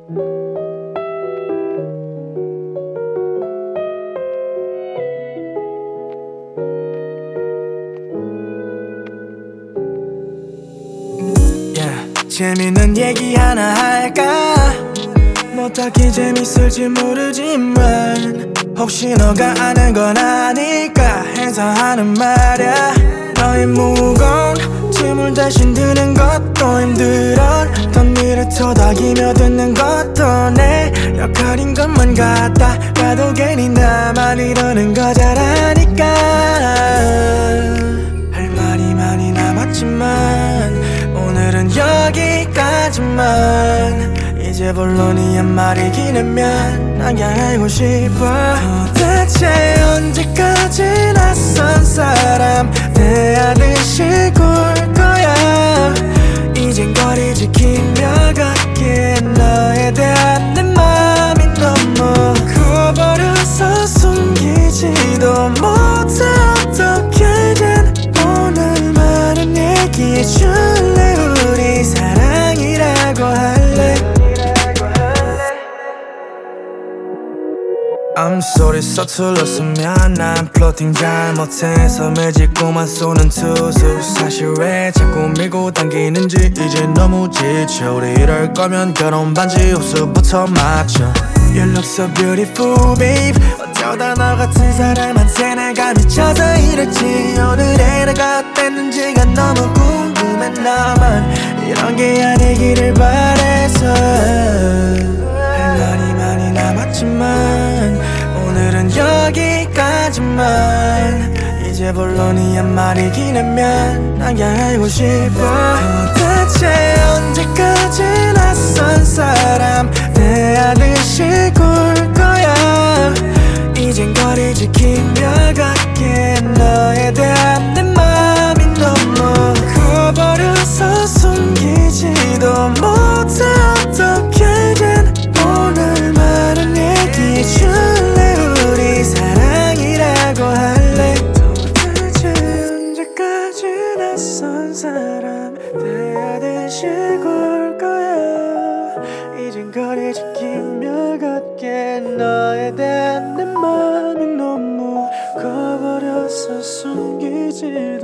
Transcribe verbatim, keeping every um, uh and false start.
재밌는 얘기 하나 할까? 뭐 딱히 재밌을지 모르지만 혹시 너가 아는 건 아닐까 해서 하는 말야. 너의 무거운 짐을 대신 드는 것도 힘들어. 던 일을 토닥이며 듣는 것도 내 역할인 것만 같다. 나도 괜히 나만 이러는 거 잘 아니까. 할 말이 많이 남았지만 오늘은 여기까지만. 이제 본론이 한 말이 기르면 나게 알고 싶어. 도대체 언제까지 낯선 사람 대하듯이 굴 거야. 이젠 거리 지키며 걷기에 너에 대한 내 맘이 너무 커버려서 숨기지도 못해. 어떻게든 오늘 말은 얘기해줄래. 우리 사랑이라고 할래. I'm sorry 서툴렀으면 난 플로팅 잘못해서 매직고만 쏘는 투수. 사실 왜 자꾸 밀고 당기는지 이제 너무 지쳐. 우리 이럴 거면 결혼 반지 옷부터 맞춰. You look so beautiful babe. 어쩌다 너 같은 사람한테 내가 미쳐서 이럴지. 오늘의 내가 어땠는지가 너무 궁금해. 나만 이런 게 아니기를 바래서. 할 말이 많이 남았지만 오늘은 여기까지만. 이제 본론이 한 말이 기르면 나게 알고 싶어. 도대체 언제까지 낯선 사람 대하듯이 굴 거야. 이젠 거리 지키며 걷기에 너에 대한 내 맘이 너무 커버려서 숨기지도 못해. 어떻게든 오늘 말은 얘기해줄래. 우리 사랑이라고 할래. 도대체 언제까지 낯선 사람 대하듯이 굴 거야. 이젠 거리 지키며 걷기에 너에 대한 내 맘이 너무 커버려서 숨기지